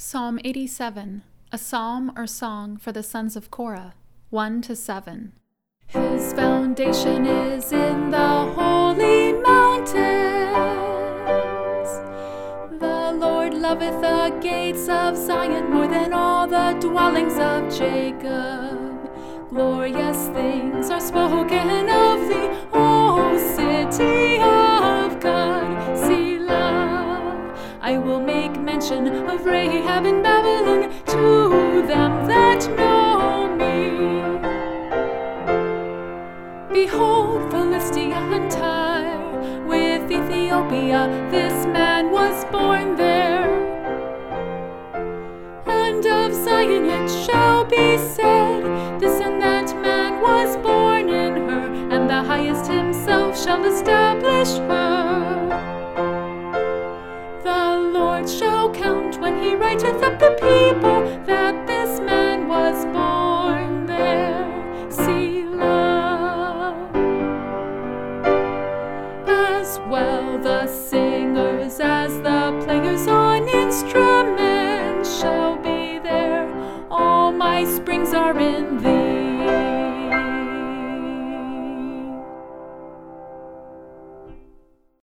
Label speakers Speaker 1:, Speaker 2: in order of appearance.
Speaker 1: Psalm 87, a psalm or song for the sons of Korah, 1-7. His foundation is in the holy mountains. The Lord loveth the gates of Zion more than all the dwellings of Jacob. Glorious things are spoken of thee, O city of God, Selah. I will make mention of Rahab in Babylon to them that know me. Behold, Philistia and Tyre, with Ethiopia, this man was born there. And of Zion it shall be said, this and that man was born in her, and the highest himself shall establish her. The Lord shall count when he writeth up the people, that this man was born there. Selah. As well the singers as the players on instruments shall be there. All my springs are in thee.